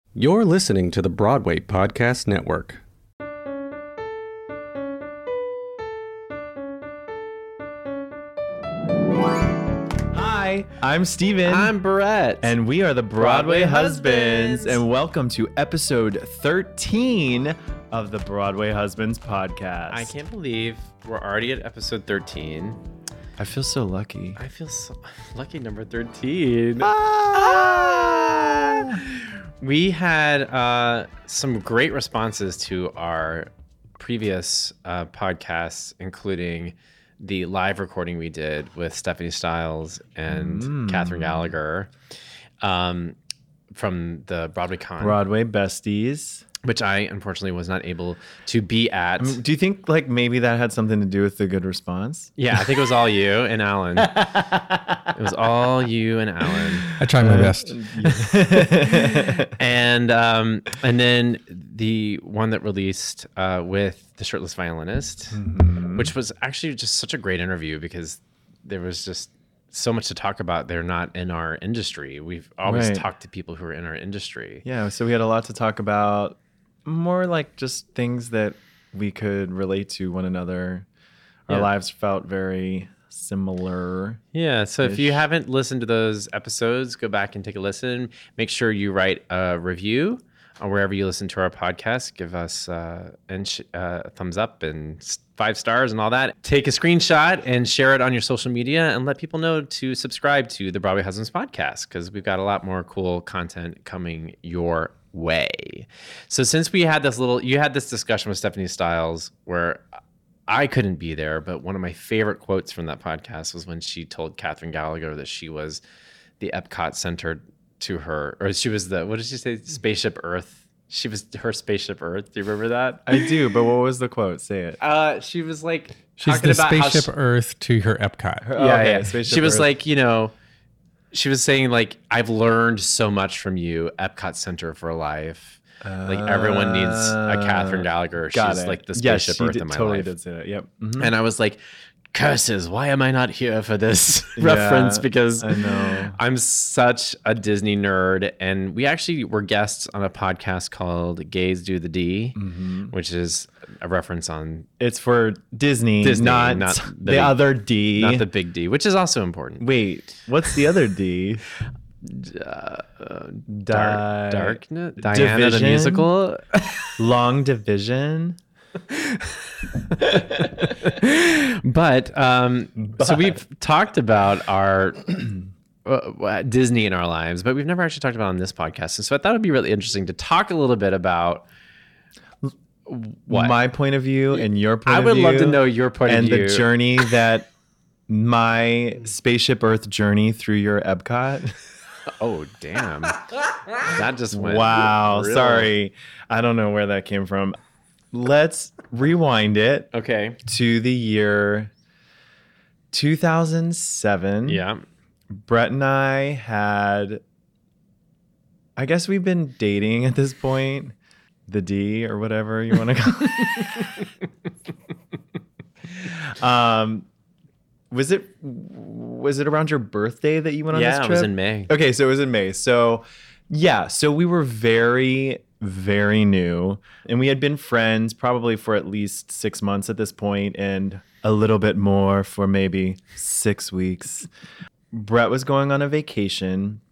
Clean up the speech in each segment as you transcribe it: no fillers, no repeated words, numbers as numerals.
You're listening to the Broadway Podcast Network. Hi, I'm Steven. I'm Brett. And we are the Broadway, Broadway Husbands. Husbands. And welcome to episode 13 of the Broadway Husbands podcast. I can't believe we're already at episode 13. I feel so lucky. I feel so lucky, number 13. We had some great responses to our previous podcasts, including the live recording we did with Stephanie Styles and Catherine Gallagher from the Broadway Con. Broadway Besties. Which I unfortunately was not able to be at. Do you think like maybe that had something to do with the good response? Yeah, I think it was all you and Alan. It was all you and Alan. I tried my best. And then the one that released with the shirtless violinist, which was actually just such a great interview because there was just so much to talk about. They're not in our industry. We've always talked to people who are in our industry. Yeah, so we had a lot to talk about. More like just things that we could relate to one another. Our lives felt very similar. Yeah, so if you haven't listened to those episodes, go back and take a listen. Make sure you write a review on wherever you listen to our podcast. Give us a thumbs up and 5 stars and all that. Take a screenshot and share it on your social media and let people know to subscribe to the Broadway Husbands podcast because we've got a lot more cool content coming your way. So since we had you had this discussion with Stephanie Styles where I couldn't be there, but one of my favorite quotes from that podcast was when she told Catherine Gallagher that she was the Epcot Center to her, or she was what did she say? Spaceship Earth. She was her Spaceship Earth. Do you remember that? I do, but what was the quote? Say it. She was like, she's the Spaceship Earth to her Epcot. Yeah. Spaceship She was Earth. like, she was saying like, I've learned so much from you, Epcot Center for Life. Like everyone needs a Catherine Gallagher. She's like the Spaceship Earth in my totally life. Did say that. Yep. And I was like, curses, why am I not here for this reference? Because I know. I'm such a Disney nerd. And we actually were guests on a podcast called Gays Do the D, which is a reference on... It's for Disney, not the other D. Not the big D, which is also important. Wait, what's the other D? Darkness? Diana the musical? Long Division? But so we've talked about our Disney in our lives, but we've never actually talked about it on this podcast. And so I thought it'd be really interesting to talk a little bit about what my point of view and your point of I view. would love to know your point of view. And the journey that my Spaceship Earth journey through your Epcot. Oh, damn. That just went. Wow. real. Sorry. I don't know where that came from. Let's rewind it Okay. to the year 2007. Yeah. Brett and I had, I guess we've been dating at this point, the D or whatever you want to call it. Was it around your birthday that you went on this trip? Yeah, it was in May. Okay, so it was in May. So yeah, so we were very, very new, and we had been friends probably for at least 6 months at this point, and a little bit more for maybe 6 weeks. Brett was going on a vacation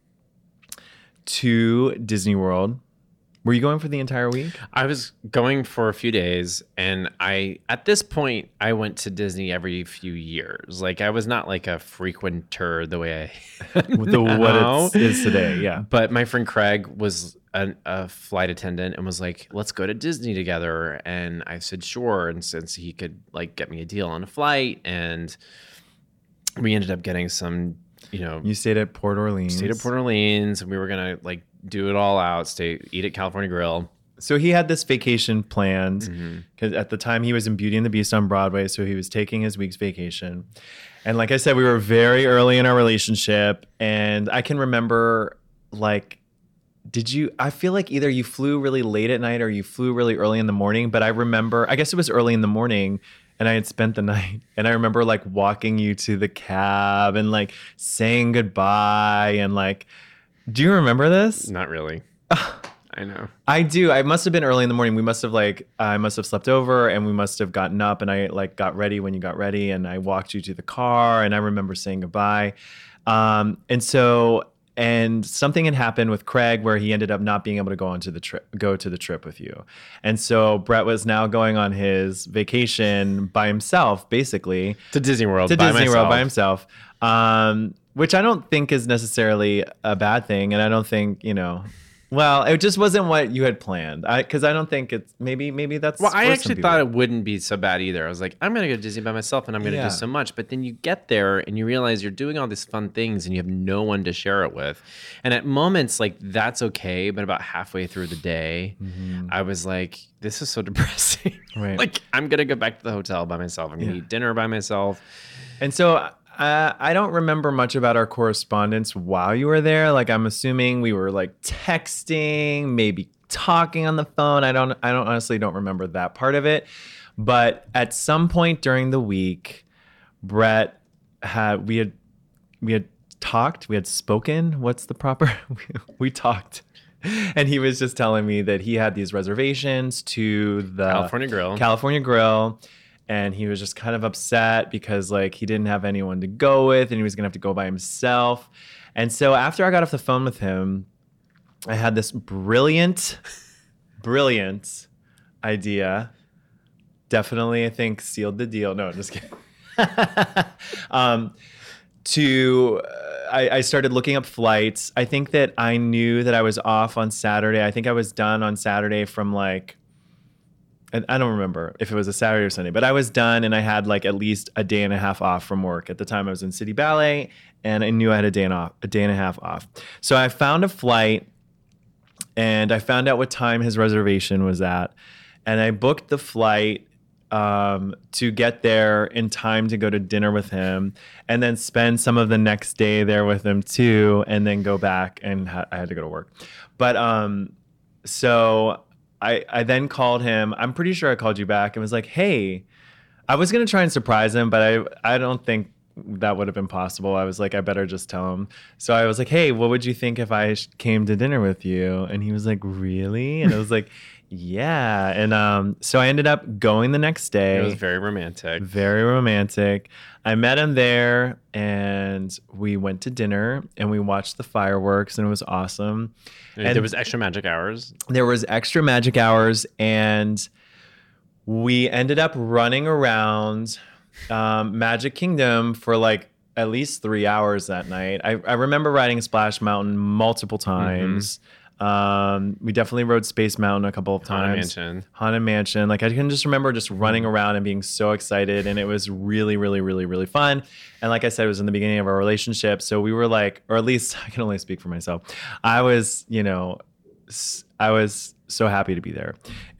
to Disney World. Were you going for the entire week? I was going for a few days, and at this point, I went to Disney every few years. Like, I was not like a frequenter the way I What it is today, yeah. But my friend Craig was a flight attendant and was like, let's go to Disney together. And I said, sure. And since he could like get me a deal on a flight, and we ended up getting some, You stayed at Port Orleans. And we were going to like do it all out, eat at California Grill. So he had this vacation planned because at the time he was in Beauty and the Beast on Broadway. So he was taking his week's vacation. And like I said, we were very early in our relationship. And I can remember like, I feel like either you flew really late at night or you flew really early in the morning. But I remember, I guess it was early in the morning and I had spent the night. And I remember like walking you to the cab and like saying goodbye and like, do you remember this? Not really. I know. I do. I must have been early in the morning. I must have slept over and we must have gotten up and I like got ready when you got ready and I walked you to the car and I remember saying goodbye. And something had happened with Craig where he ended up not being able to go to the trip with you. And so Brett was now going on his vacation by himself, basically. To Disney World by himself. Which I don't think is necessarily a bad thing. And I don't think, well, it just wasn't what you had planned. Because I don't think it's maybe that's. Well, I actually thought it wouldn't be so bad either. I was like, I'm going to go to Disney by myself and I'm going to do so much. But then you get there and you realize you're doing all these fun things and you have no one to share it with. And at moments, like, that's okay. But about halfway through the day, I was like, this is so depressing. Right. Like, I'm going to go back to the hotel by myself. I'm going to eat dinner by myself. And so I don't remember much about our correspondence while you were there. Like, I'm assuming we were like texting, maybe talking on the phone. I honestly don't remember that part of it. But at some point during the week, Brett we had talked, we had spoken. What's the proper? We talked. And he was just telling me that he had these reservations to the California Grill. And he was just kind of upset because like he didn't have anyone to go with and he was going to have to go by himself. And so after I got off the phone with him, I had this brilliant idea. Definitely, I think, sealed the deal. No, I'm just kidding. I started looking up flights. I think that I knew that I was off on Saturday. I think I was done on Saturday from like, I don't remember if it was a Saturday or Sunday, but I was done and I had like at least a day and a half off from work. At the time I was in City Ballet and I knew I had a day and a half off. So I found a flight and I found out what time his reservation was at. And I booked the flight to get there in time to go to dinner with him and then spend some of the next day there with him too, and then go back and I had to go to work. But so I then called him. I'm pretty sure I called you back and was like, hey, I was going to try and surprise him, but I don't think that would have been possible. I was like, I better just tell him. So I was like, hey, what would you think if I came to dinner with you? And he was like, really? And I was like, yeah. And so I ended up going the next day. It was very romantic. Very romantic. I met him there and we went to dinner and we watched the fireworks and it was awesome. And there was extra magic hours. There was extra magic hours and we ended up running around Magic Kingdom for like at least 3 hours that night. I remember riding Splash Mountain multiple times. We definitely rode Space Mountain a couple of times. Haunted Mansion. Like I can just remember just running around and being so excited, and it was really, really, really, really fun. And like I said, it was in the beginning of our relationship, so we were like, or at least I can only speak for myself. I was so happy to be there,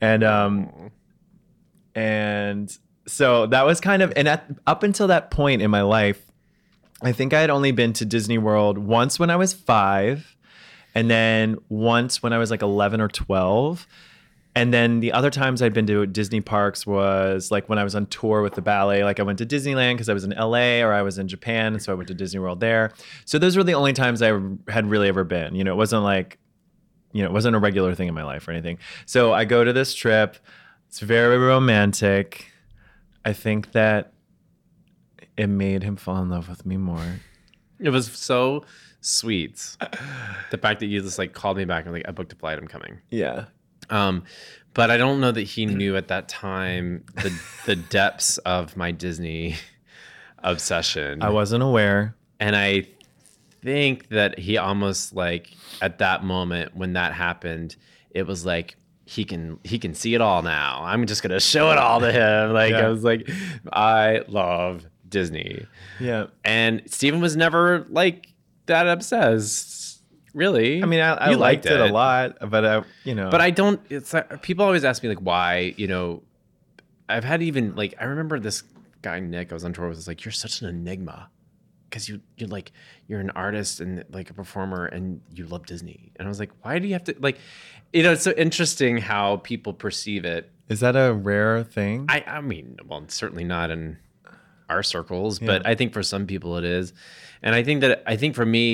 and so that was kind of, and up until that point in my life, I think I had only been to Disney World once when I was 5. And then once when I was like 11 or 12. And then the other times I'd been to Disney parks was like when I was on tour with the ballet. Like I went to Disneyland because I was in LA, or I was in Japan. And so I went to Disney World there. So those were the only times I had really ever been. It wasn't like, it wasn't a regular thing in my life or anything. So I go to this trip. It's very romantic. I think that it made him fall in love with me more. It was so sweet. The fact that you just like called me back and like, I booked a flight, I'm coming. Yeah. But I don't know that he knew at that time the depths of my Disney obsession. I wasn't aware. And I think that he almost like at that moment when that happened, it was like he can see it all now. I'm just gonna show it all to him. Like I was like, I love Disney. Yeah. And Steven was never like that obsessed, really. I mean, I liked it a lot, but But I don't. It's like, people always ask me like why. I've had even like I remember this guy Nick I was on tour with was like, you're such an enigma because you're an artist and like a performer and you love Disney. And I was like, why do you have to like, it's so interesting how people perceive it. Is that a rare thing? I mean, well, it's certainly not in our circles, but I think for some people it is. And I think for me,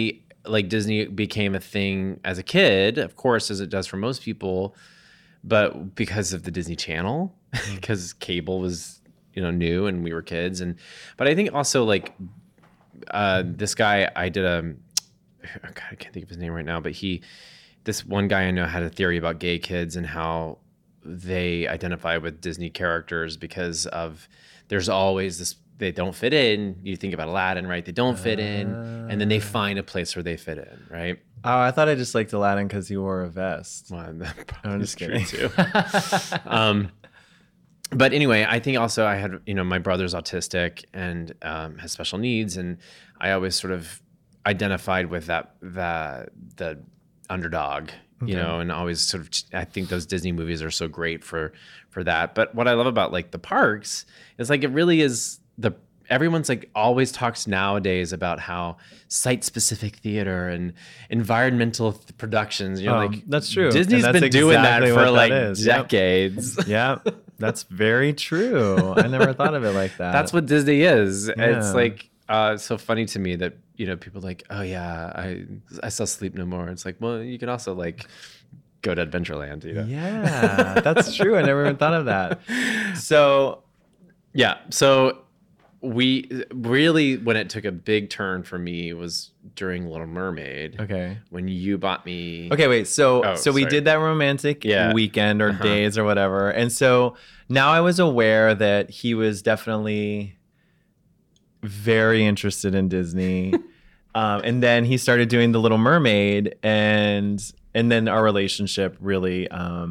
like Disney became a thing as a kid, of course, as it does for most people, but because of the Disney Channel, because cable was, new and we were kids. But I think also like this guy, I can't think of his name right now, but this one guy I know had a theory about gay kids and how they identify with Disney characters because of there's always this, they don't fit in. You think about Aladdin, right? They don't fit in, and then they find a place where they fit in, right? Oh, I thought I just liked Aladdin because he wore a vest. Well, I'm just kidding. Too. But anyway, I think also I had, my brother's autistic and has special needs, and I always sort of identified with the underdog, and always sort of, I think those Disney movies are so great for that. But what I love about like the parks is like, it really is everyone's like always talks nowadays about how site-specific theater and environmental productions, like that's true. Disney's been doing that for like decades. Yeah, that's very true. I never thought of it like that. That's what Disney is. Yeah. It's like so funny to me that people are like, oh yeah, I saw Sleep No More. It's like, well, you can also like go to Adventureland. Yeah, that's true. I never even thought of that. So we really, when it took a big turn for me was during Little Mermaid. Okay. When you bought me. Okay, wait. So we did that romantic weekend or days or whatever. And so now I was aware that he was definitely very interested in Disney. And then he started doing The Little Mermaid, and then our relationship really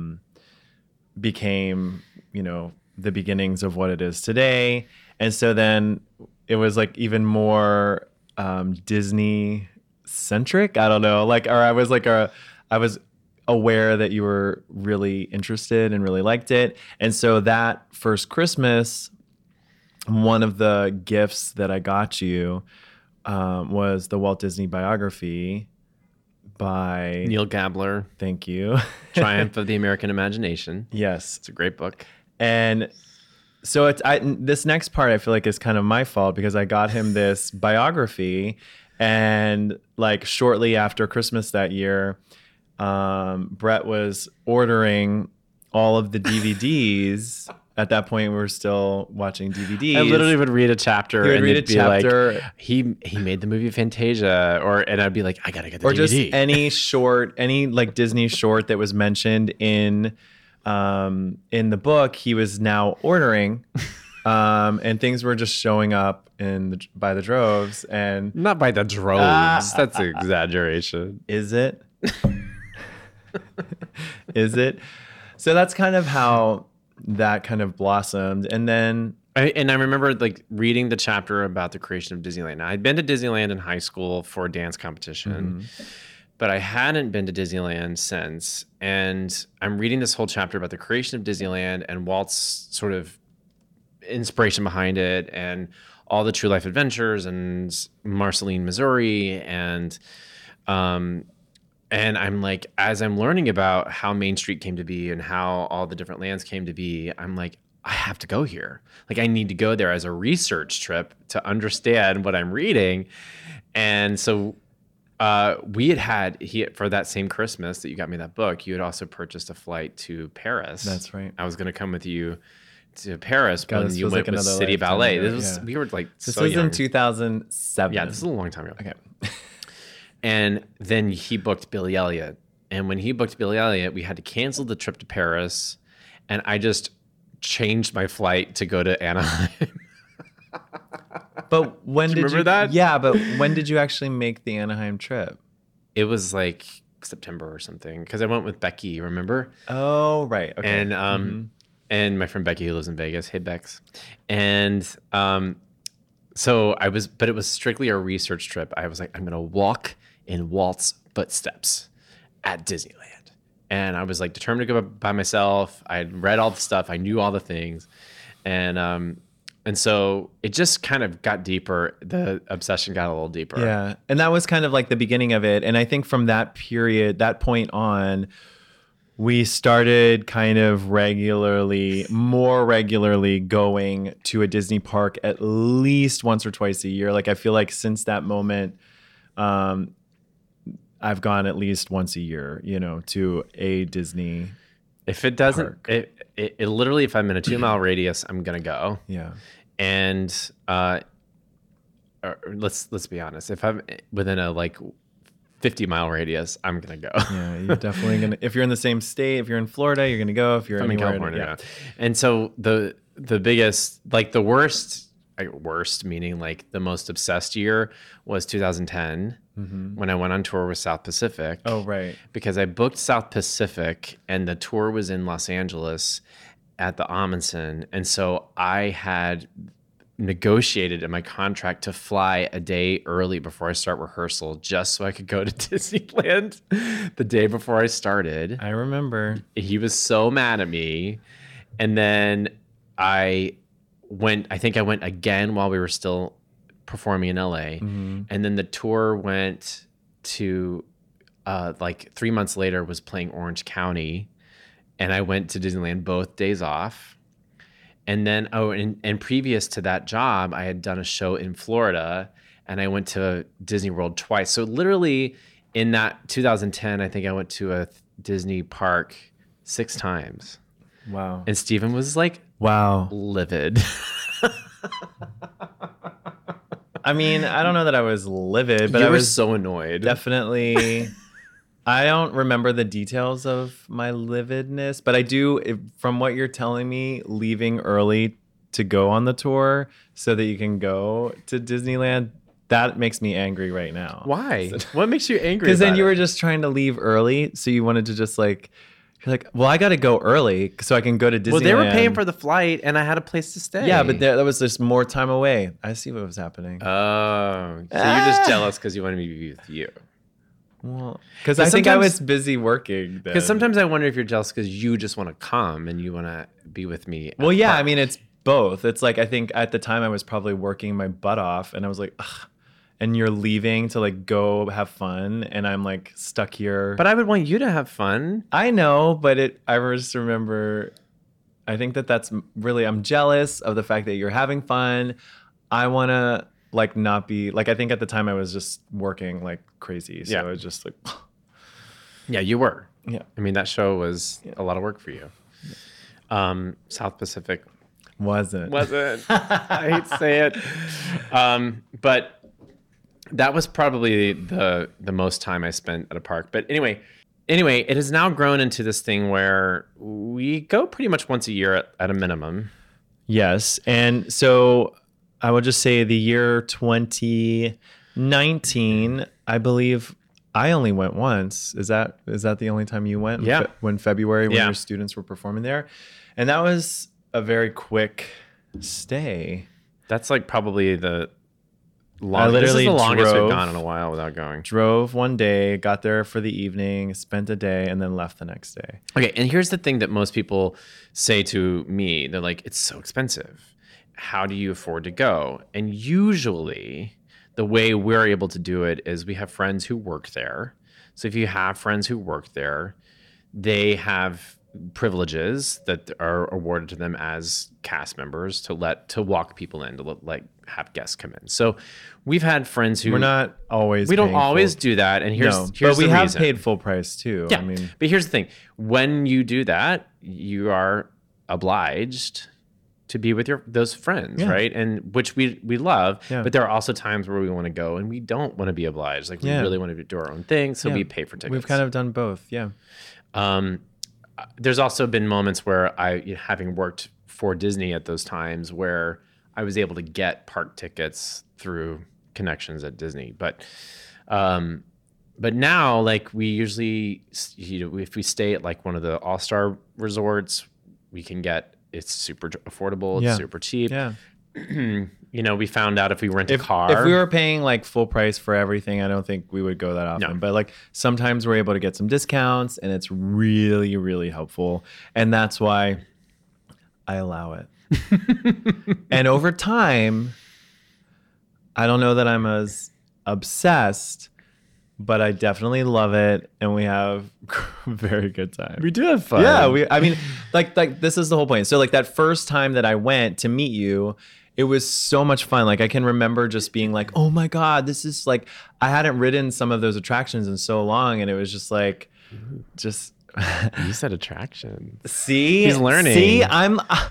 became, the beginnings of what it is today. And so then it was like even more Disney centric. I don't know. Like, or I was aware that you were really interested and really liked it. And so that first Christmas, one of the gifts that I got you was the Walt Disney biography by Neil Gabler. Thank you. Triumph of the American Imagination. Yes. It's a great book. And so this next part I feel like is kind of my fault because I got him this biography, and like shortly after Christmas that year, Brett was ordering all of the DVDs. At that point, we were still watching DVDs. I literally would read a chapter. He would read a chapter. Like, he made the movie Fantasia, and I'd be like, I gotta get the DVD. Or just any like Disney short that was mentioned in the book, he was now ordering, and things were just showing up by the droves, and not by the droves. That's an exaggeration. Is it? Is it? So that's kind of how that kind of blossomed, and then I remember like reading the chapter about the creation of Disneyland. Now, I'd been to Disneyland in high school for a dance competition. But I hadn't been to Disneyland since. And I'm reading this whole chapter about the creation of Disneyland and Walt's sort of inspiration behind it and all the True Life Adventures and Marceline, Missouri. And I'm like, as I'm learning about how Main Street came to be and how all the different lands came to be, I'm like, I have to go here. Like, I need to go there as a research trip to understand what I'm reading. And so for that same Christmas that you got me that book, you had also purchased a flight to Paris. That's right. I was going to come with you to Paris when you went like with City Ballet. We were like, this was young. in 2007. Yeah, this is a long time ago. Okay. And then he booked Billy Elliot. And when he booked Billy Elliot, we had to cancel the trip to Paris. And I just changed my flight to go to Anaheim. But when did you remember that? Yeah, but when did you actually make the Anaheim trip? It was like September or something because I went with Becky, remember? Oh, right. Okay. And and my friend Becky who lives in Vegas. Hey, Bex. And so but it was strictly a research trip. I was like, I'm going to walk in Walt's footsteps at Disneyland. And I was like determined to go by myself. I had read all the stuff. I knew all the things. And so it just kind of got deeper. The obsession got a little deeper. Yeah. And that was kind of like the beginning of it. And I think from that point on, we started kind of more regularly going to a Disney park at least once or twice a year. Like, I feel like since that moment, I've gone at least once a year, to a Disney. If it doesn't, it literally, if I'm in a 2-mile radius, I'm going to go. Yeah. And let's be honest. If I'm within a 50-mile radius, I'm going to go. Yeah, you're definitely going to. If you're in the same state, if you're in Florida, you're going to go. If you're in California. Yeah. And so the biggest, the worst meaning the most obsessed year was 2010 when I went on tour with South Pacific. Oh, right. Because I booked South Pacific and the tour was in Los Angeles at the Amundsen. And so I had negotiated in my contract to fly a day early before I start rehearsal just so I could go to Disneyland the day before I started. I remember. He was so mad at me. And then I went again while we were still performing in LA. And then the tour went to 3 months later was playing Orange County, and I went to Disneyland both days off. And then and previous to that job, I had done a show in Florida, and I went to Disney World twice. So literally in that 2010, I think I went to a Disney park 6 times. Wow. And Steven was wow, livid. I mean, I don't know that I was livid, but I was so annoyed. Definitely. I don't remember the details of my lividness, but I do, from what you're telling me, leaving early to go on the tour so that you can go to Disneyland, that makes me angry right now. Why? What makes you angry? Because then you were just trying to leave early, so you wanted to just you're well, I got to go early so I can go to Disneyland. Well, they were paying for the flight, and I had a place to stay. Yeah, but that was just more time away. I see what was happening. Oh, so you're just jealous because you wanted me to be with you. Well, because I think I was busy working. Because sometimes I wonder if you're jealous because you just want to come and you want to be with me. Well, yeah, I mean, it's both. It's I think at the time I was probably working my butt off, and I was like, ugh. And you're leaving to go have fun, and I'm stuck here. But I would want you to have fun. I know, but I just remember, I think that's really, I'm jealous of the fact that you're having fun. I want to not be, I think at the time I was just working like crazy. So I was just yeah, you were. Yeah. I mean, that show was a lot of work for you. South Pacific. Wasn't. I hate to say it. But that was probably the most time I spent at a park. But anyway, it has now grown into this thing where we go pretty much once a year at a minimum. Yes. And so I would just say the year 2019, I believe I only went once. Is that the only time you went? Yeah. When February, when your students were performing there. And that was a very quick stay. That's probably the longest. This is the longest we've gone in a while without going. Drove one day, got there for the evening, spent a day, and then left the next day. Okay, and here's the thing that most people say to me. They're like, it's so expensive. How do you afford to go? And usually the way we're able to do it is we have friends who work there. So if you have friends who work there, they have privileges that are awarded to them as cast members to walk people in, to have guests come in. So we've had friends who we don't always do that. And here's but we the have reason. Paid full price too. Yeah, I mean, but here's the thing: when you do that, you are obliged to be with those friends, right? And which we love. Yeah. But there are also times where we want to go and we don't want to be obliged. We really want to do our own thing, so we pay for tickets. We've kind of done both. Yeah. There's also been moments where having worked for Disney at those times, where I was able to get park tickets through connections at Disney. But now, we usually, if we stay at one of the All-Star resorts, we can get, it's super affordable, it's super cheap. Yeah. We found out if we rent a car. If we were paying full price for everything, I don't think we would go that often. No. But sometimes we're able to get some discounts, and it's really, really helpful. And that's why I allow it. And over time, I don't know that I'm as obsessed, but I definitely love it, and we have a very good time. We do have fun. Yeah, I mean, this is the whole point. So that first time that I went to meet you, it was so much fun. Like I can remember just being like, oh my God, this is like, I hadn't ridden some of those attractions in so long. And it was just like, You said attraction. See, he's learning. See, I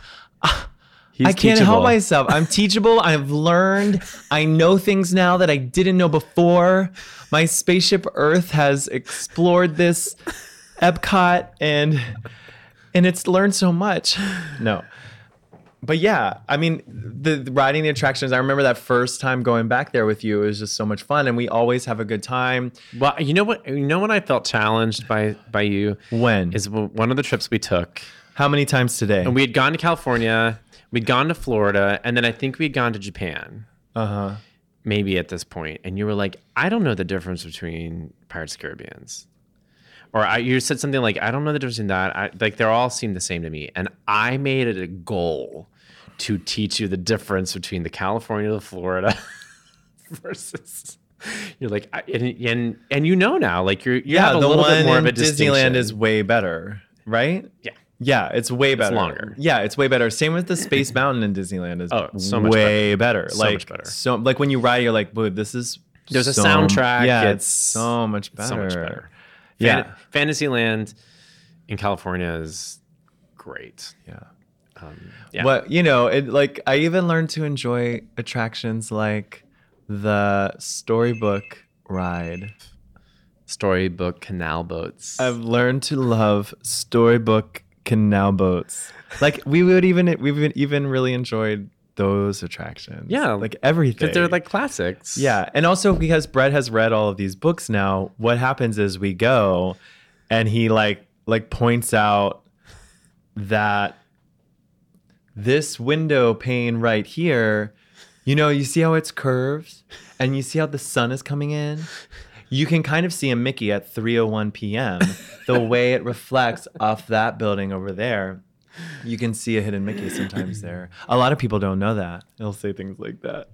can't teachable. help myself. I'm teachable. I've learned. I know things now that I didn't know before. My spaceship Earth has explored this Epcot and it's learned so much. No. But yeah, I mean, the riding the attractions, I remember that first time going back there with you. It was just so much fun, and we always have a good time. Well, you know what? You know when I felt challenged by you? When? Is one of the trips we took. How many times today? And we had gone to California, we'd gone to Florida, and then I think we'd gone to Japan. Uh-huh. Maybe at this point. And you were like, I don't know the difference between Pirates of the Caribbeans. Or you said something like, I don't know the difference in that. Like, they all seem the same to me. And I made it a goal to teach you the difference between the California to the Florida versus... You're like, and you know now, like you have a little bit more of a distinction. Disneyland is way better, right? Yeah. Yeah, it's way better. It's longer. Yeah, it's way better. Same with the Space Mountain in Disneyland is so much way better. So like, much better. So like when you ride, you're like, "Dude, this is There's a soundtrack. Yeah, It's so much better. So much better. Yeah, Fantasyland in California is great. yeah. Yeah. But like I even learned to enjoy attractions like the Storybook ride. Storybook canal boats. I've learned to love Storybook canal boats. Like we've even really enjoyed those attractions. Yeah, like everything. Because they're like classics. Yeah, and also because Brett has read all of these books now, what happens is we go and he like points out that this window pane right here, you see how it's curved and you see how the sun is coming in? You can kind of see a Mickey at 3:01 p.m. the way it reflects off that building over there. You can see a hidden Mickey sometimes there. A lot of people don't know that. They'll say things like that.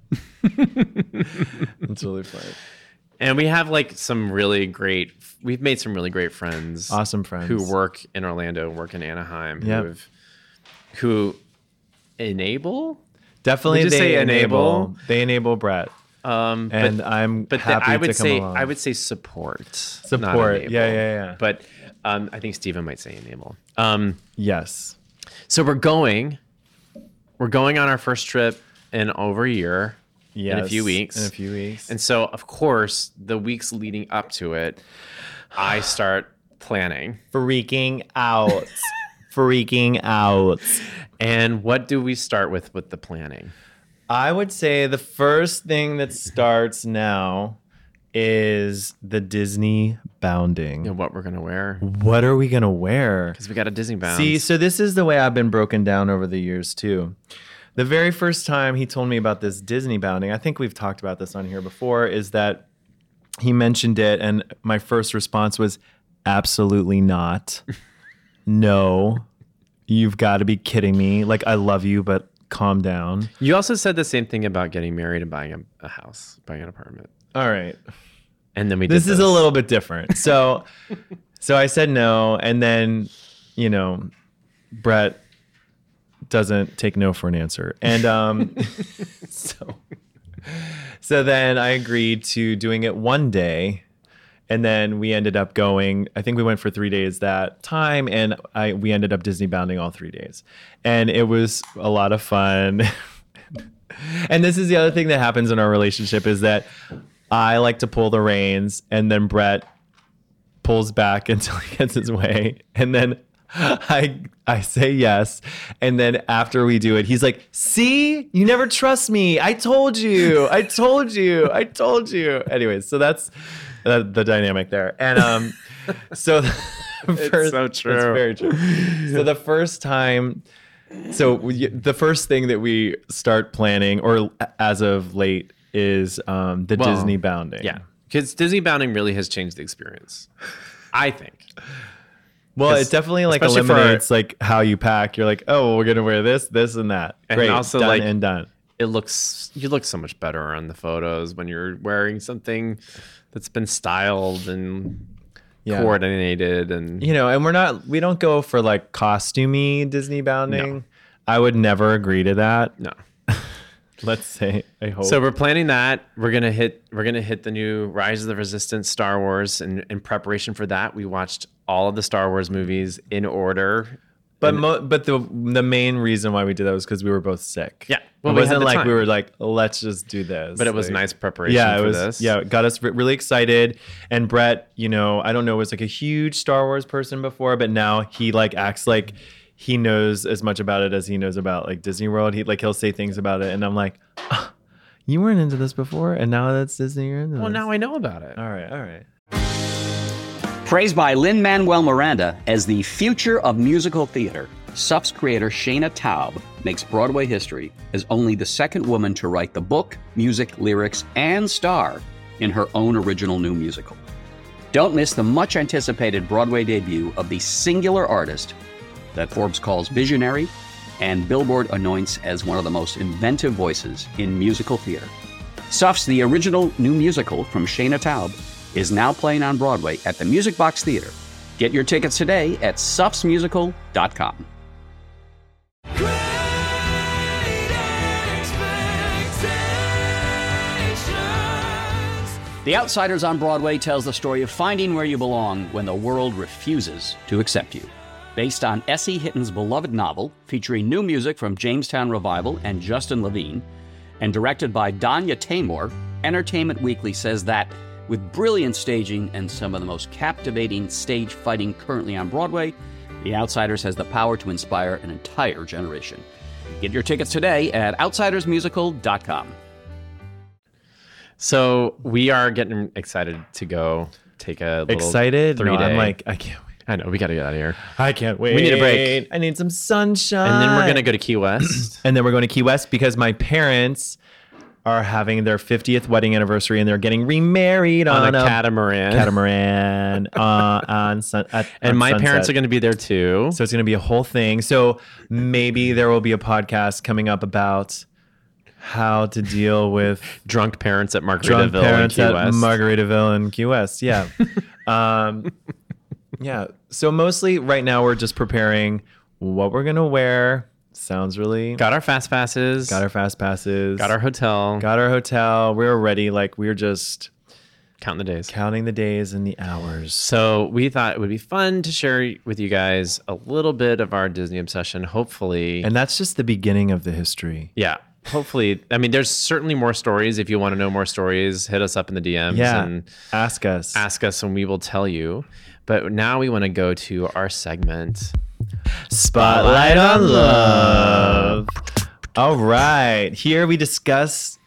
It's really funny. And we have we've made some really great friends. Awesome friends. Who work in Orlando, work in Anaheim, Yep. who enable? Definitely Would you they say enable. They enable Brett. I'm happy to come along. I would say support. Not Support. enable. Yeah. But I think Steven might say enable. Yes. So we're going on our first trip in over a year. Yes. In a few weeks. And so, of course, the weeks leading up to it, I start planning. Freaking out. And what do we start with the planning? I would say the first thing that starts now is the Disney bounding. And what we're going to wear. What are we going to wear? Because we got a Disney bound. See, so this is the way I've been broken down over the years too. The very first time he told me about this Disney bounding, I think we've talked about this on here before, is that he mentioned it and my first response was absolutely not. No, you've got to be kidding me. Like, I love you, but calm down. You also said the same thing about getting married and buying a house, buying an apartment. All right. And then this is a little bit different. So I said no. And then, Brett doesn't take no for an answer. And so then I agreed to doing it one day. And then we ended up going, I think we went for 3 days that time. And we ended up Disney bounding all 3 days. And it was a lot of fun. And this is the other thing that happens in our relationship is that I like to pull the reins and then Brett pulls back until he gets his way. And then I say yes. And then after we do it, he's like, see, you never trust me. I told you. Anyways, so that's the dynamic there. And so it's so true. It's very true. So the first time, the first thing that we start planning, or as of late, is the Disney bounding. Yeah, because Disney bounding really has changed the experience, I think. Well, it definitely eliminates how you pack. You're like, oh, we're gonna wear this, and that. Great, and also done and done. You look so much better on the photos when you're wearing something that's been styled and coordinated, and and we don't go for costumey Disney bounding. No. I would never agree to that. No. Let's say, I hope. So we're planning that. We're gonna hit the new Rise of the Resistance Star Wars, and in preparation for that, we watched all of the Star Wars movies in order. But the main reason why we did that was because we were both sick. Yeah. Well, it wasn't like we were like, let's just do this. But it was like, nice preparation for this. Yeah, it got us really excited. And Brett, I don't know, was like a huge Star Wars person before, but now he like acts like he knows as much about it as he knows about like Disney World. He'll say things about it, and I'm like, you weren't into this before, and now that's Disney, you're into this. Well, now I know about it. All right. Praised by Lin-Manuel Miranda as the future of musical theater, SUF's creator Shayna Taub makes Broadway history as only the second woman to write the book, music, lyrics, and star in her own original new musical. Don't miss the much-anticipated Broadway debut of the singular artist that Forbes calls visionary and Billboard anoints as one of the most inventive voices in musical theater. SUF's The Original New Musical from Shayna Taub is now playing on Broadway at the Music Box Theater. Get your tickets today at sufsmusical.com. The Outsiders on Broadway tells the story of finding where you belong when the world refuses to accept you. Based on S.E. Hitton's beloved novel, featuring new music from Jamestown Revival and Justin Levine, and directed by Danya Taymor, Entertainment Weekly says that with brilliant staging and some of the most captivating stage fighting currently on Broadway, The Outsiders has the power to inspire an entire generation. Get your tickets today at outsidersmusical.com. So we are getting excited to go take a little Excited? 3-day. No, I'm like, I can't wait. I know, we got to get out of here. I can't wait. We need a break. I need some sunshine. And then we're going to go to Key West. And then we're going to Key West because my parents are having their 50th wedding anniversary and they're getting remarried on a catamaran. On my Sunset. parents are going to be there too. So it's going to be a whole thing. So maybe there will be a podcast coming up about how to deal with drunk parents at Margaritaville drunk parents in Key at West. Margaritaville and Key West. Yeah. Yeah. So mostly right now we're just preparing what we're going to wear. Sounds really... Got our fast passes. Got our fast passes. Got our hotel. Got our hotel. We're ready. Like we're just... Counting the days. Counting the days and the hours. So we thought it would be fun to share with you guys a little bit of our Disney obsession, hopefully. And that's just the beginning of the history. Yeah. Hopefully. I mean, there's certainly more stories. If you want to know more stories, hit us up in the DMs and ask us. Ask us and we will tell you. But now we want to go to our segment. Spotlight on Love. All right. Here we discuss...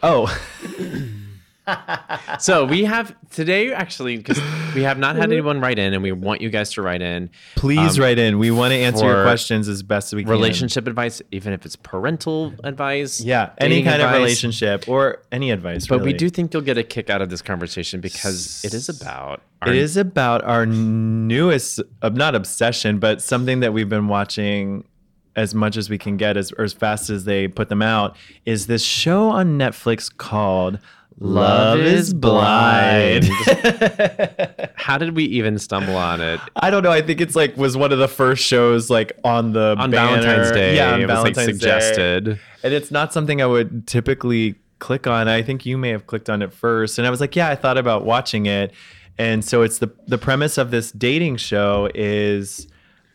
So we have today, actually, because we have not had anyone write in and we want you guys to write in. Please write in. We want to answer your questions as best as we can. Relationship advice, even if it's parental advice. Yeah, any kind of relationship or any advice. But we do think you'll get a kick out of this conversation because it is about our newest, not obsession, but something that we've been watching as much as we can get as fast as they put them out, is this show on Netflix called Love is Blind. How did we even stumble on it? I don't know. I think it's was one of the first shows on Valentine's Day. Yeah, on it Valentine's was suggested. Day. And it's not something I would typically click on. I think you may have clicked on it first. And I was like, yeah, I thought about watching it. And so it's the premise of this dating show is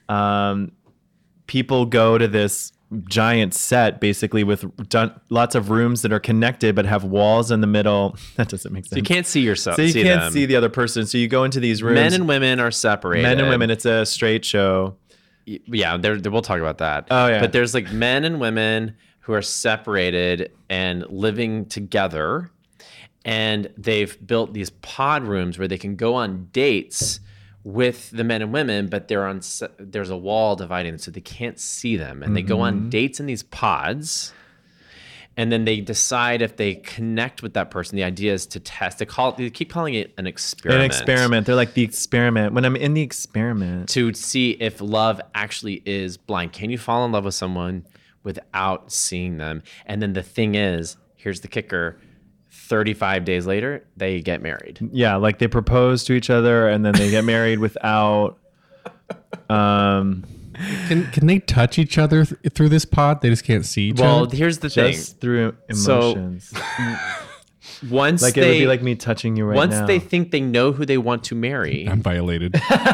people go to this giant set basically with lots of rooms that are connected but have walls in the middle. That doesn't make sense. So you can't see yourself. So you can't see the other person. So you go into these rooms. Men and women are separated. Men and women. It's a straight show. Yeah, we'll talk about that. Oh yeah. But there's men and women who are separated and living together, and they've built these pod rooms where they can go on dates with the men and women, but there's a wall dividing them so they can't see them. And they go on dates in these pods, and then they decide if they connect with that person. The idea is to test. They keep calling it an experiment. An experiment. They're like the experiment. When I'm in the experiment. To see if love actually is blind. Can you fall in love with someone without seeing them? And then the thing is, here's the kicker, 35 days later, they get married. Yeah, they propose to each other and then they get married without Can they touch each other through this pod? They just can't see each other? Well, here's the thing. Just through emotions. Once like, it would be like me touching you right now. Once they think they know who they want to marry. I'm violated.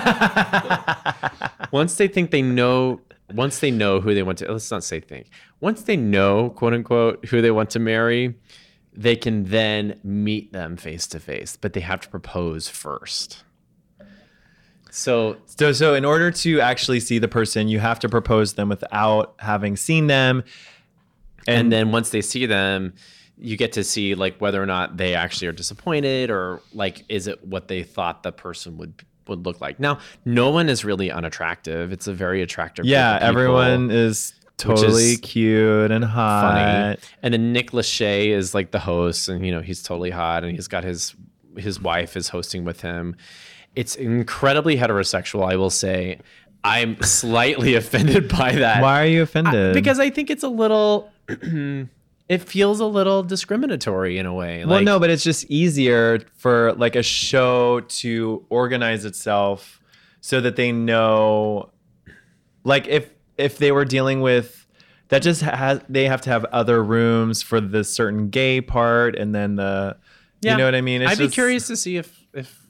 Once they know who they want to, let's not say think. Once they know, quote unquote, who they want to marry, they can then meet them face to face, but they have to propose first. So in order to actually see the person, you have to propose them without having seen them. And then once they see them, you get to see like whether or not they actually are disappointed, or like, is it what they thought the person would look like. Now, no one is really unattractive. It's a very attractive group of people, everyone is totally cute and hot. Funny. And then Nick Lachey is like the host, and he's totally hot, and he's got his wife is hosting with him. It's incredibly heterosexual, I will say. I'm slightly offended by that. Why are you offended? Because I think it's a little it feels a little discriminatory in a way. Well, no, but it's just easier for like a show to organize itself so that they know, like if they were dealing with that, they have to have other rooms for the certain gay part, and then you know what I mean? I'd be curious to see if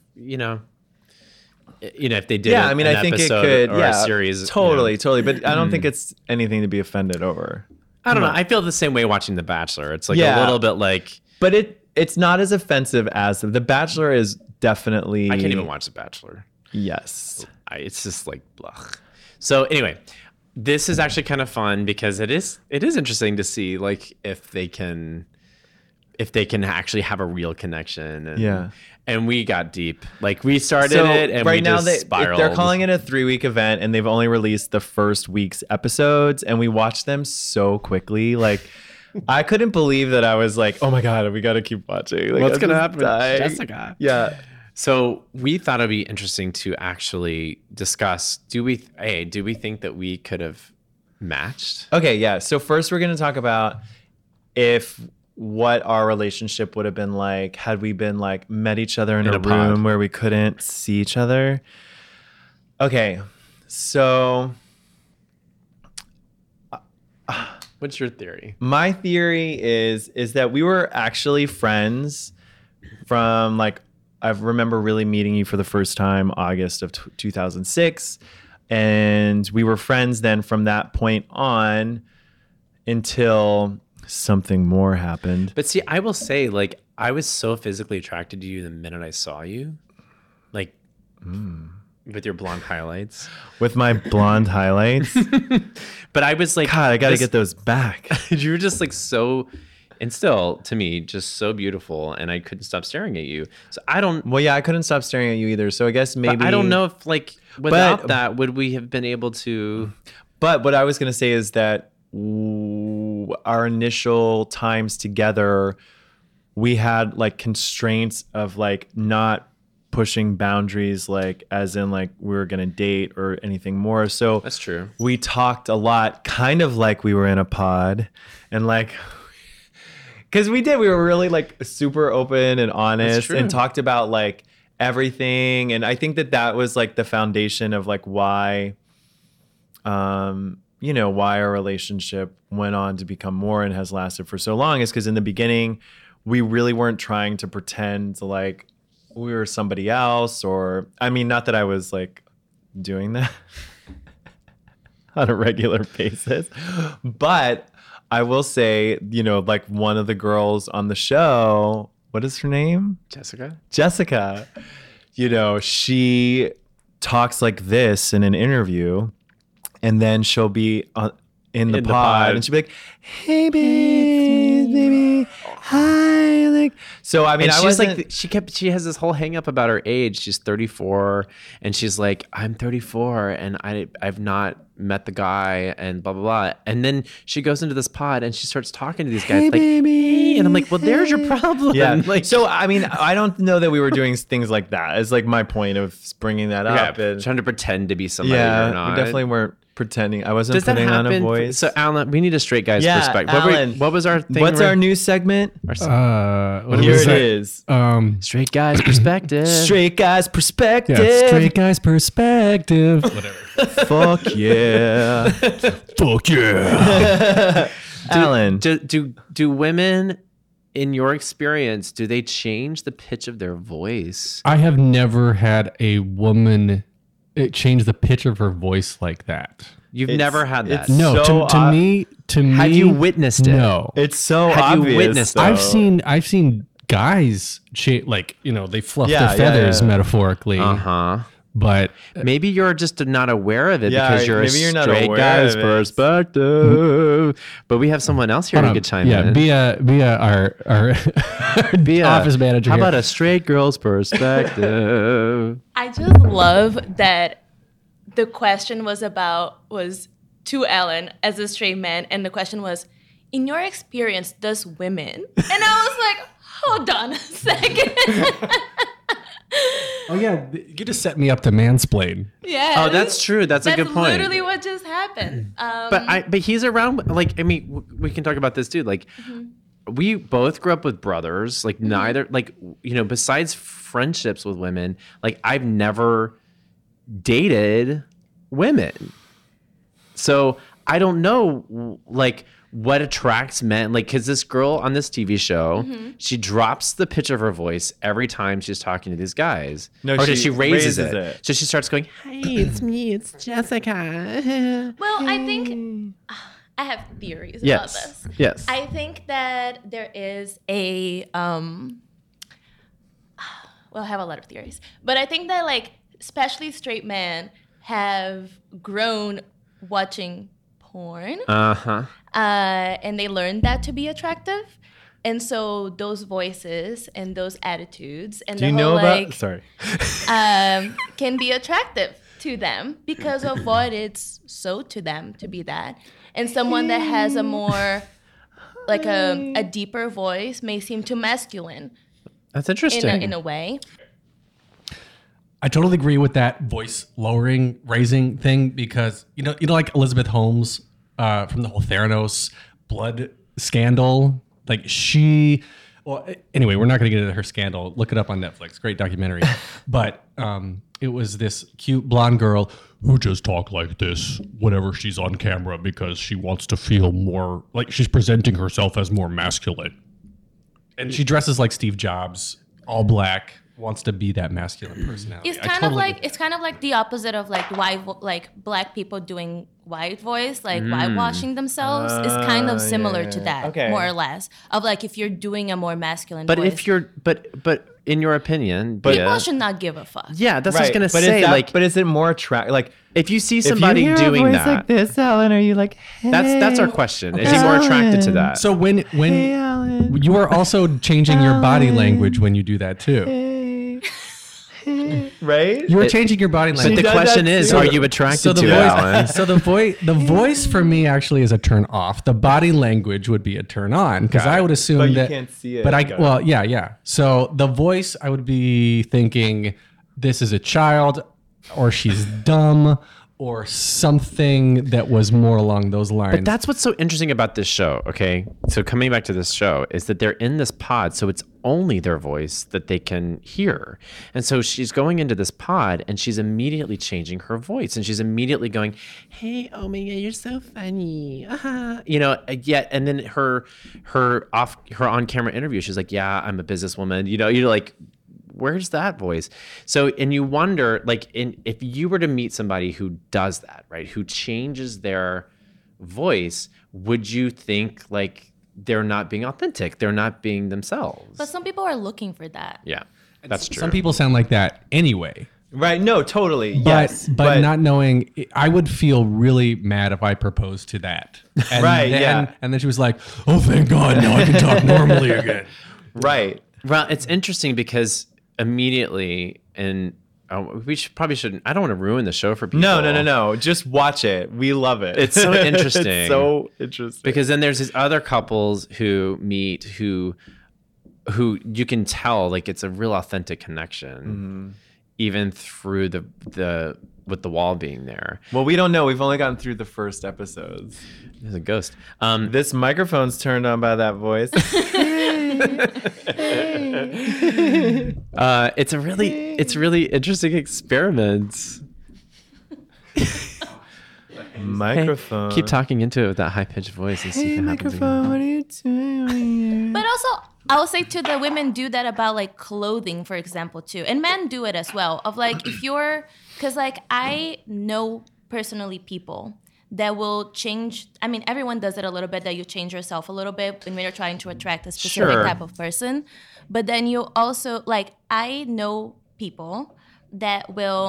if they did. Yeah, I mean, I think it could. Or a series. Totally. But I don't think it's anything to be offended over. I don't know. I feel the same way watching The Bachelor. It's like a little bit like. But it's not as offensive as The Bachelor is definitely. I can't even watch The Bachelor. Yes. It's just like blah. So anyway, this is actually kind of fun because it is interesting to see like if they can actually have a real connection. And we got deep. Like we started it, and right we now just spiraled. They're calling it a 3-week event, and they've only released the first week's episodes, and we watched them so quickly. Like, I couldn't believe that. I was like, "Oh my god, we got to keep watching." Like, what's gonna happen, Jessica? Yeah. So we thought it'd be interesting to actually discuss. Do we think that we could have matched? Okay, yeah. So first, we're gonna talk about what our relationship would have been like had we been like met each other in a room where we couldn't see each other. Okay, so what's your theory? My theory is that we were actually friends from like, I remember really meeting you for the first time August of 2006, and we were friends then from that point on until something more happened. But see, I will say, like, I was so physically attracted to you the minute I saw you, like, with your blonde highlights. With my blonde highlights? But I was like, God, I got to get those back. You were just like so, and still to me, just so beautiful, and I couldn't stop staring at you. So I don't. Well, yeah, I couldn't stop staring at you either. So I guess maybe I don't know if like without that would we have been able to. But what I was going to say is that our initial times together, we had like constraints of like not pushing boundaries, like as in like we were gonna date or anything more. So that's true. We talked a lot, kind of like we were in a pod, and like because we were really like super open and honest and talked about like everything. And I think that was like the foundation of like why why our relationship went on to become more and has lasted for so long, is because in the beginning, we really weren't trying to pretend like we were somebody else, or, I mean, not that I was like doing that on a regular basis, but I will say, like one of the girls on the show, what is her name? Jessica. She talks like this in an interview, and then she'll be in the pod, and she'll be like, "Hey, baby, hi." Like, so I mean, I was like, she has this whole hang up about her age. She's 34, and she's like, "I'm 34, and I've not met the guy," and blah blah blah. And then she goes into this pod and she starts talking to these guys, like, "Hey," and I'm like, "Well, there's your problem." Yeah. Like, so I mean, I don't know that we were doing things like that. It's like my point of bringing that up, and trying to pretend to be somebody you're not. We definitely weren't. pretending. I wasn't Does that putting on a happen? voice. So, Alan, we need a straight guy's Yeah, perspective. Alan, What was our thing? What's our new segment? What Here was it that? is. straight guy's perspective? Straight guy's perspective. Yeah, straight guy's perspective. Whatever. Fuck yeah. Fuck yeah. Alan. Do women, in your experience, do they change the pitch of their voice? I have never had a woman change the pitch of her voice like that. You've It's- never had that. it's- No, So, to me, Have you witnessed it? No. It's so Have you obvious. witnessed it? though. I've seen guys like, they fluff Yeah, their yeah, feathers yeah. metaphorically, Uh-huh. but Maybe you're just not aware of it Yeah, because you're maybe a you're not straight aware guy's of it. perspective. But we have someone else here who could chime in. Bia, our Bia, office manager. How here. about a straight girl's perspective? I just love that the question was to Alan as a straight man, and the question was, in your experience, does women? And I was like, hold on a second. Oh yeah, you just set me up to mansplain. Yeah. Oh, that's true. That's a good point. That's literally what just happened. But he's around. Like, I mean, we can talk about this too. Like, we both grew up with brothers. Like, neither, like, besides friendships with women, like, I've never dated women. So I don't know, like, what attracts men. Like, because this girl on this TV show, she drops the pitch of her voice every time she's talking to these guys. No, or she she raises raises it. it. So she starts going, "Hey, it's me. It's Jessica." well, I think I have theories about Yes. this. Yes. I think that there is I have a lot of theories, but I think that, like, especially straight men have grown watching porn, and they learned that to be attractive, and so those voices and those attitudes and Do you the know whole, about? like, Sorry. can be attractive to them because of what it's so to them to be that. And someone that has a more, like, a deeper voice may seem too masculine That's interesting. in a way. I totally agree with that voice raising thing because like Elizabeth Holmes from the whole Theranos blood scandal. Like anyway, we're not going to get into her scandal. Look it up on Netflix. Great documentary. But it was this cute blonde girl who just talked like this whenever she's on camera because she wants to feel more like she's presenting herself as more masculine. And she dresses like Steve Jobs, all black. Wants to be that masculine personality. It's kind of like the opposite of, like, black people doing white voice, like whitewashing themselves. It's kind of similar to that, Okay. more or less. Of, like, if you're doing a more masculine But voice, if you're, but in your opinion, people should not give a fuck. yeah, that's what I was gonna but say. but is it more attractive? Like, if you see if you somebody hear doing a voice that, like this, Alan, are you like, hey, that's our question. Is he more attracted to that? So when Alan. you are also changing your body language when you do that too. right? You are changing your body but language. the does question that is, too. are you attracted So the to voice, Alan? so the voice for me actually is a turn off. The body language would be a turn on because I would assume But you that. can't see it. But Got it. well, yeah. So the voice, I would be thinking, this is a child, or she's dumb, or something that was more along those lines. But that's what's so interesting about this show, okay? So coming back to this show is that they're in this pod, so it's only their voice that they can hear. And so she's going into this pod and she's immediately changing her voice and she's immediately going, "Hey, Omega, you're so funny." Yet and then her on-camera interview, she's like, "Yeah, I'm a businesswoman." You're like, where's that voice? So, and you wonder, like, if you were to meet somebody who does that, right, who changes their voice, would you think, like, they're not being authentic? They're not being themselves? But some people are looking for that. Yeah, that's true. Some people sound like that anyway. Right? No, totally. But, yes, but not knowing, I would feel really mad if I proposed to that. And Right, then, yeah. And then she was like, "Oh, thank God, now I can talk normally again." right. Well, it's interesting because immediately, and probably shouldn't. I don't want to ruin the show for people. No. Just watch it. We love it. It's so interesting. It's so interesting. Because then there's these other couples who meet who you can tell, like, it's a real authentic connection, even through the with the wall being there. Well, we don't know. We've only gotten through the first episodes. There's a ghost. This microphone's turned on by that voice. It's really interesting experiment. Microphone. Keep talking into it with that high pitched voice and see if it happens again. What are you doing? But also, I would say too that women do that about like clothing, for example, too, and men do it as well. Of like if you're, because like I know personally people that will change. I mean, everyone does it a little bit. That you change yourself a little bit when you're trying to attract a specific Sure. type of person. But then you also like I know people that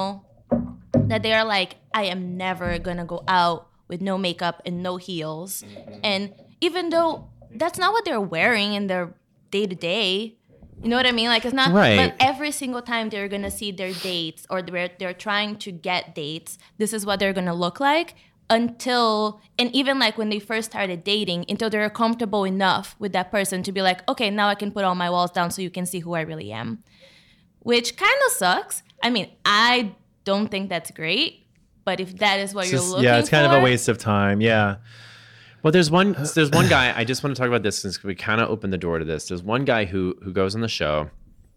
they are like, I am never gonna go out with no makeup and no heels, and even though that's not what they're wearing in their day to day. You know what I mean? Like it's not. Right. But every single time they're gonna see their dates or they're trying to get dates, this is what they're gonna look like until, and even like when they first started dating, until they're comfortable enough with that person to be like, okay, now I can put all my walls down so you can see who I really am. Which kind of sucks. I mean, I don't think that's great, but if that is what you're looking for. Yeah, it's kind of a waste of time. Yeah. Well, there's one guy, I just want to talk about this since we kind of opened the door to this. There's one guy who goes on the show,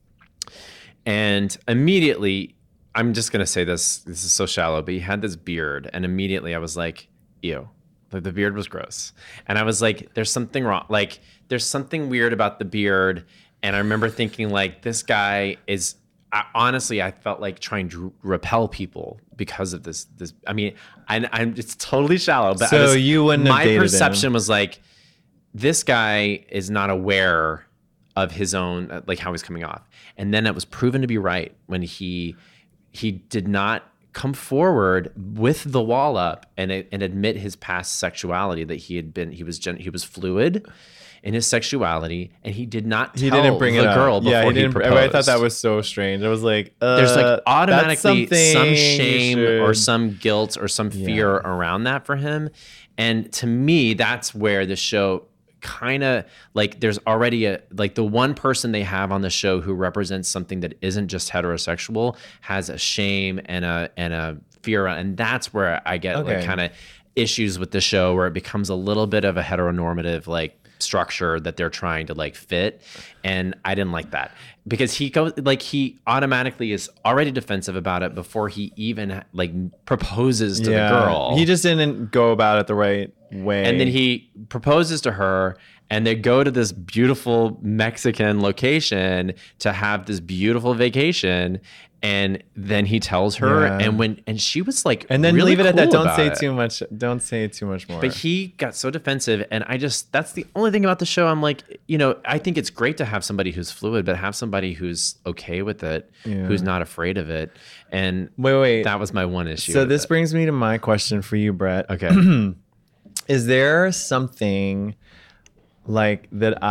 and immediately, I'm just going to say this is so shallow, but he had this beard, and immediately I was like, ew. Like the beard was gross. And I was like, there's something wrong. Like there's something weird about the beard. And I remember thinking like, this guy is, honestly, I felt like trying to repel people because of this. I mean, I'm it's totally shallow, but So you wouldn't have dated my perception him. was like, this guy is not aware of his own, like how he's coming off. And then it was proven to be right when he did not come forward with the wall up and admit his past sexuality, that he was fluid in his sexuality, and he did not tell He didn't bring the it up. girl before Yeah, he didn't. proposed. I thought that was so strange. I was like, There's like automatically that's some something shame you or should- some guilt or some fear around that for him. And to me, that's where the show kind of like, there's already the one person they have on the show who represents something that isn't just heterosexual has a shame and a fear. And that's where I get like Okay. kind of issues with the show, where it becomes a little bit of a heteronormative like structure that they're trying to like fit. And I didn't like that, because he automatically is already defensive about it before he even like proposes to the girl. He just didn't go about it the right way. And then he proposes to her, and they go to this beautiful Mexican location to have this beautiful vacation. And then he tells her, Yeah. and she was like, and then really leave it at that. cool Don't about say it. too much. Don't say too much more. But he got so defensive, and that's the only thing about the show. I'm like, I think it's great to have somebody who's fluid, but have somebody who's okay with it, who's not afraid of it. And wait. that was my one issue. So with this it. brings me to my question for you, Brett. Okay. Is there something like that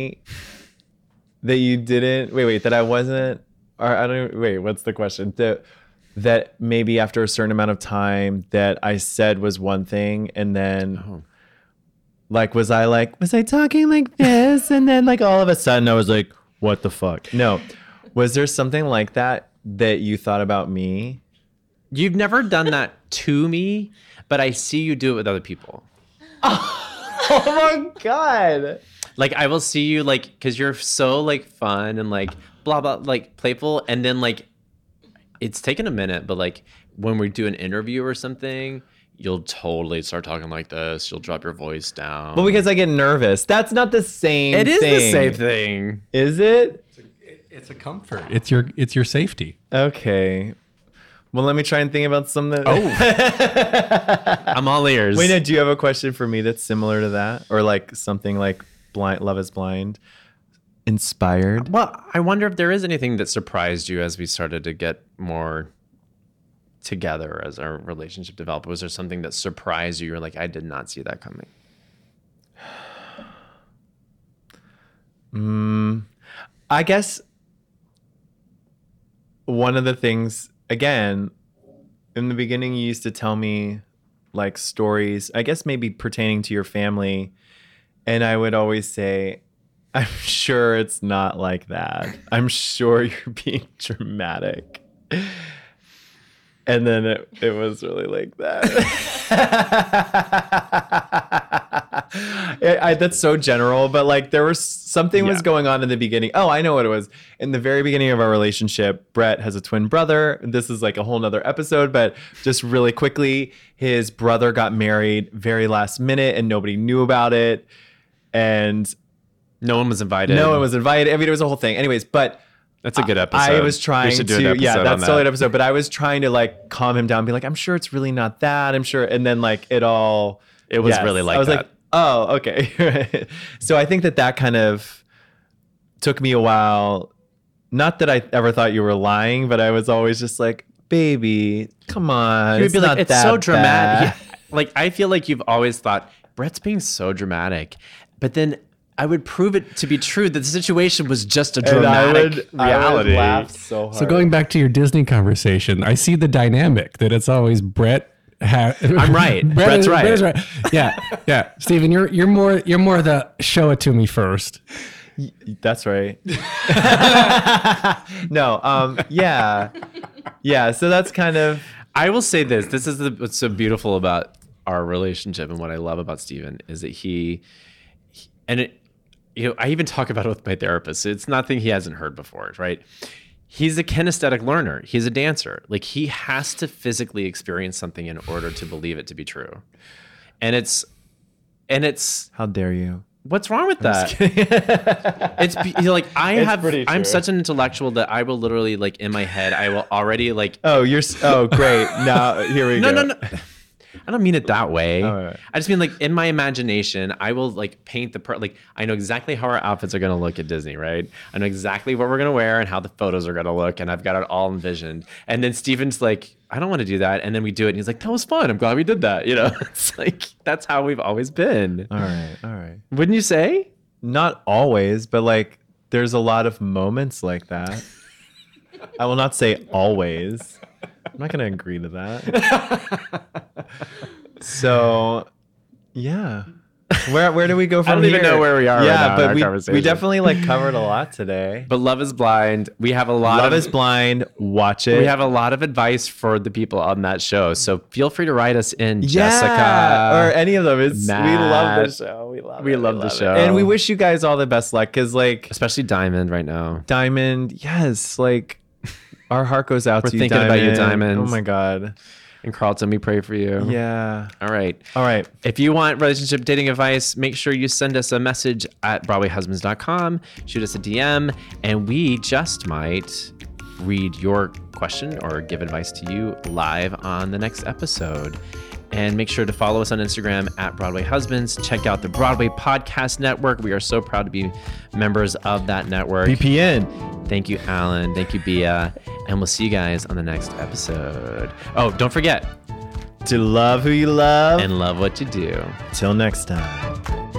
you didn't that I wasn't, or I don't wait, what's the question? That maybe after a certain amount of time that I said was one thing, and then was I talking like this, and then like all of a sudden I was like, what the fuck? No. Was there something like that you thought about me? You've never done that to me, but I see you do it with other people. Oh my God. Like I will see you like, because you're so like fun and like blah blah, like playful, and then like it's taken a minute, but like when we do an interview or something, you'll totally start talking like this. You'll drop your voice down. Well, because I get nervous. That's not the same it is thing. the same thing. Is it? It's a comfort. It's your safety. Okay. Well, let me try and think about something. I'm all ears. Wait, no, do you have a question for me that's similar to that? Or like something like Love is Blind inspired? Well, I wonder if there is anything that surprised you as we started to get more together as our relationship developed. Was there something that surprised you? You're like, I did not see that coming. I guess one of the things, again, in the beginning, you used to tell me like stories, I guess maybe pertaining to your family. And I would always say, I'm sure it's not like that. I'm sure you're being dramatic. And then it was really like that. That's so general, but like there was something was going on in the beginning. Oh, I know what it was. In the very beginning of our relationship, Brett has a twin brother. This is like a whole nother episode, but just really quickly, his brother got married very last minute and nobody knew about it. And no one was invited. I mean, it was a whole thing. Anyways, but that's a good episode. I was trying to, that's totally an episode, but I was trying to like calm him down, be like, I'm sure it's really not that. I'm sure. And then like it was really like that. I was like, oh, okay. So I think that kind of took me a while. Not that I ever thought you were lying, but I was always just like, baby, come on. You'd be like, it's so dramatic. Yeah. Like, I feel like you've always thought Brett's being so dramatic, but then I would prove it to be true that the situation was just a dramatic reality. I would laugh so hard. So going back to your Disney conversation, I see the dynamic that it's always Brett. I'm right. Brett's right. Brett's right. Yeah. Steven, you're more the show it to me first. That's right. No. Yeah. So that's kind of. I will say this. This is what's so beautiful about our relationship, and what I love about Steven is that I even talk about it with my therapist. It's nothing he hasn't heard before, right? He's a kinesthetic learner. He's a dancer. Like, he has to physically experience something in order to believe it to be true. And it's how dare you? What's wrong with that? I'm such an intellectual that I will literally, like, in my head, I will already like. Oh, great. Now here we go. No. I don't mean it that way. Right. I just mean, like, in my imagination, I will like paint like, I know exactly how our outfits are going to look at Disney, right? I know exactly what we're going to wear and how the photos are going to look, and I've got it all envisioned. And then Steven's like, I don't want to do that. And then we do it, and he's like, that was fun. I'm glad we did that. You know, it's like, that's how we've always been. All right. Wouldn't you say? Not always, but like, there's a lot of moments like that. I will not say always. I'm not going to agree to that. So, yeah. Where do we go from here? I don't even know where we are right now but in our conversation. We definitely like covered a lot today. But Love is Blind. We have a lot Love is Blind. Watch it. We have a lot of advice for the people on that show. So feel free to write us in, Jessica. Or any of them. Matt. We love the show. We love the show. And we wish you guys all the best luck, because like, especially Diamond right now. Diamond, yes, like our heart goes out to you, thinking Diamond. about you, Diamond. Oh my God. And Carlton, we pray for you. Yeah. All right. If you want relationship dating advice, make sure you send us a message at BroadwayHusbands.com. Shoot us a DM, and we just might read your question or give advice to you live on the next episode. And make sure to follow us on Instagram at Broadway Husbands. Check out the Broadway Podcast Network. We are so proud to be members of that network. BPN. Thank you, Alan. Thank you, Bia. And we'll see you guys on the next episode. Oh, don't forget to love who you love and love what you do. Till next time.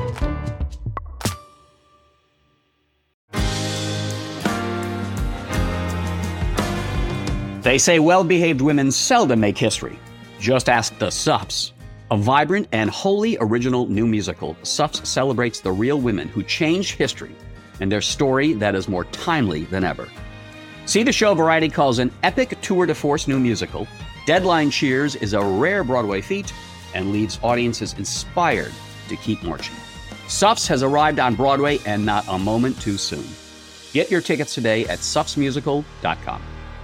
They say well-behaved women seldom make history. Just ask the Suffs. A vibrant and wholly original new musical, Suffs celebrates the real women who changed history and their story that is more timely than ever. See the show Variety calls an epic tour de force new musical. Deadline cheers is a rare Broadway feat and leaves audiences inspired to keep marching. Suffs has arrived on Broadway, and not a moment too soon. Get your tickets today at suffsmusical.com.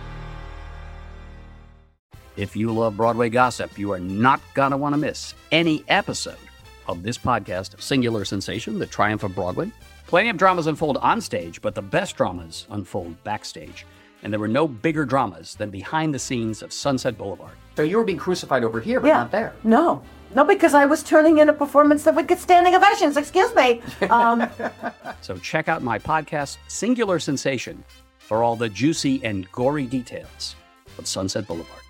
If you love Broadway gossip, you are not going to want to miss any episode of this podcast, Singular Sensation, The Triumph of Broadway. Plenty of dramas unfold on stage, but the best dramas unfold backstage. And there were no bigger dramas than behind the scenes of Sunset Boulevard. So you were being crucified over here, but not there. No, because I was turning in a performance that would get standing ovations. Excuse me. So check out my podcast, Singular Sensation, for all the juicy and gory details of Sunset Boulevard.